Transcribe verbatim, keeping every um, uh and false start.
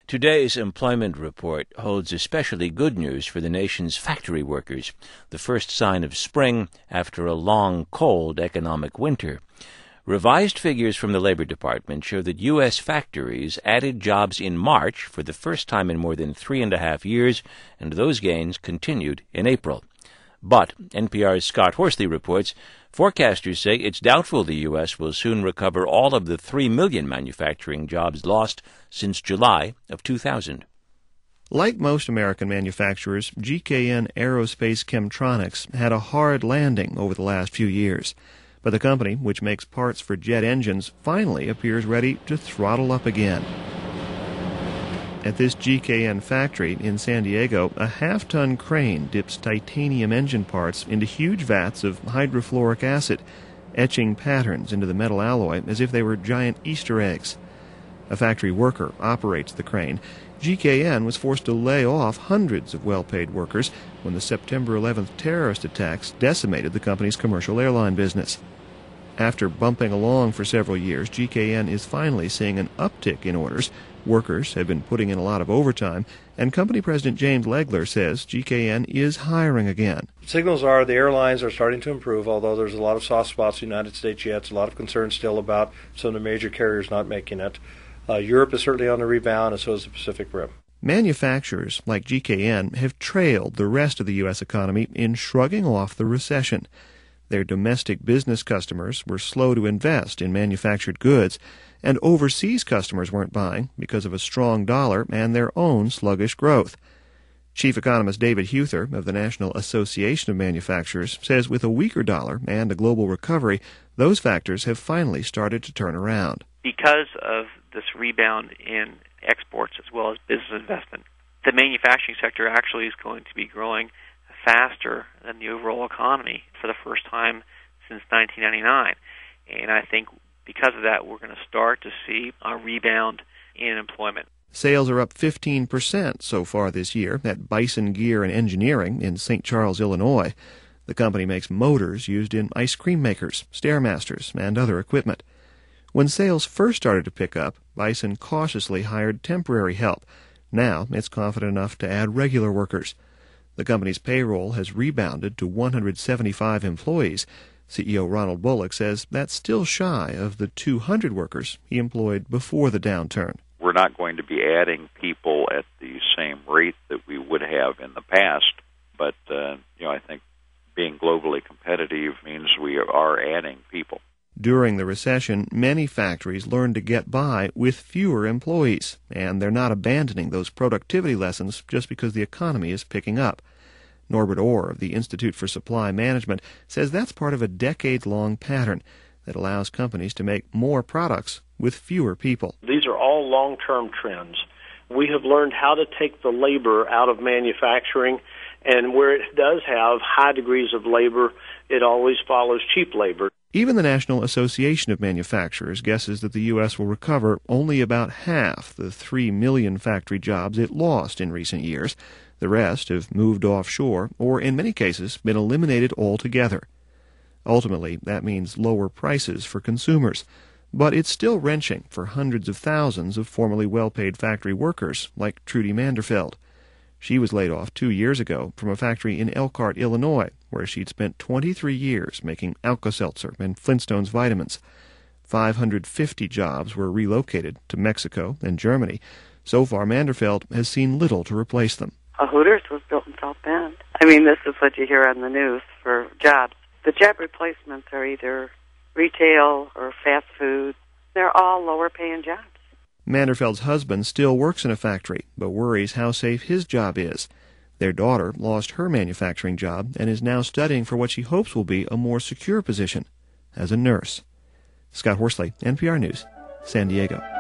Today's employment report holds especially good news for the nation's factory workers, the first sign of spring after a long, cold economic winter. Revised figures from the Labor Department show that U S factories added jobs in March for the first time in more than three and a half years, and those gains continued in April. But, N P R's Scott Horsley reports, forecasters say it's doubtful the U S will soon recover all of the three million manufacturing jobs lost since July of two thousand. Like most American manufacturers, G K N Aerospace Chemtronics had a hard landing over the last few years. But the company, which makes parts for jet engines, finally appears ready to throttle up again. At this G K N factory in San Diego, a half-ton crane dips titanium engine parts into huge vats of hydrofluoric acid, etching patterns into the metal alloy as if they were giant Easter eggs. A factory worker operates the crane. G K N was forced to lay off hundreds of well-paid workers when the September eleventh terrorist attacks decimated the company's commercial airline business. After bumping along for several years, G K N is finally seeing an uptick in orders. Workers have been putting in a lot of overtime, and company president James Legler says G K N is hiring again. Signals are the airlines are starting to improve, although there's a lot of soft spots in the United States yet. A lot of concern still about some of the major carriers not making it. Uh, Europe is certainly on the rebound, and so is the Pacific Rim. Manufacturers like G K N have trailed the rest of the U S economy in shrugging off the recession. Their domestic business customers were slow to invest in manufactured goods, and overseas customers weren't buying because of a strong dollar and their own sluggish growth. Chief economist David Huther of the National Association of Manufacturers says with a weaker dollar and a global recovery, those factors have finally started to turn around. Because of this rebound in exports as well as business investment, the manufacturing sector actually is going to be growing faster than the overall economy for the first time since nineteen ninety-nine. And I think because of that, we're going to start to see a rebound in employment. Sales are up fifteen percent so far this year at Bison Gear and Engineering in Saint Charles, Illinois. The company makes motors used in ice cream makers, Stairmasters, and other equipment. When sales first started to pick up, Bison cautiously hired temporary help. Now it's confident enough to add regular workers. The company's payroll has rebounded to one hundred seventy-five employees. C E O Ronald Bullock says that's still shy of the two hundred workers he employed before the downturn. We're not going to be adding people at the same rate that we would have in the past, but uh, you know, I think being globally competitive means we are adding people. During the recession, many factories learned to get by with fewer employees, and they're not abandoning those productivity lessons just because the economy is picking up. Norbert Orr of the Institute for Supply Management says that's part of a decades-long pattern that allows companies to make more products with fewer people. These are all long-term trends. We have learned how to take the labor out of manufacturing, and where it does have high degrees of labor, it always follows cheap labor. Even the National Association of Manufacturers guesses that the U S will recover only about half the three million factory jobs it lost in recent years. The rest have moved offshore or, in many cases, been eliminated altogether. Ultimately, that means lower prices for consumers. But it's still wrenching for hundreds of thousands of formerly well-paid factory workers like Trudy Manderfeld. She was laid off two years ago from a factory in Elkhart, Illinois, where she'd spent twenty-three years making Alka-Seltzer and Flintstones vitamins. five hundred fifty jobs were relocated to Mexico and Germany. So far, Manderfeld has seen little to replace them. A Hooters was built in South Bend. I mean, this is what you hear on the news for jobs. The job replacements are either retail or fast food. They're all lower-paying jobs. Manderfeld's husband still works in a factory, but worries how safe his job is. Their daughter lost her manufacturing job and is now studying for what she hopes will be a more secure position as a nurse. Scott Horsley, N P R News, San Diego.